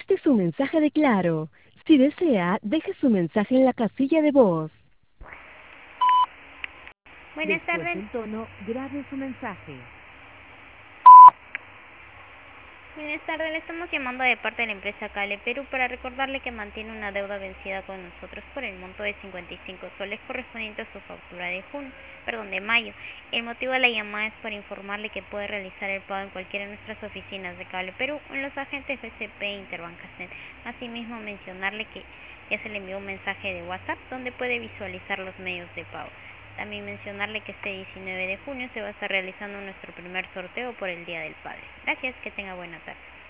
Este es un mensaje de Claro. Si desea, deje su mensaje en la casilla de voz. Buenas Después tardes. del tono, grabe su mensaje. Buenas tardes, le estamos llamando de parte de la empresa Cable Perú para recordarle que mantiene una deuda vencida con nosotros por el monto de 55 soles correspondiente a su factura de mayo. El motivo de la llamada es para informarle que puede realizar el pago en cualquiera de nuestras oficinas de Cable Perú o en los agentes FCP e Interbancasnet. Asimismo, mencionarle que ya se le envió un mensaje de WhatsApp donde puede visualizar los medios de pago. También mencionarle que este 19 de junio se va a estar realizando nuestro primer sorteo por el Día del Padre. Gracias, que tenga buena tarde.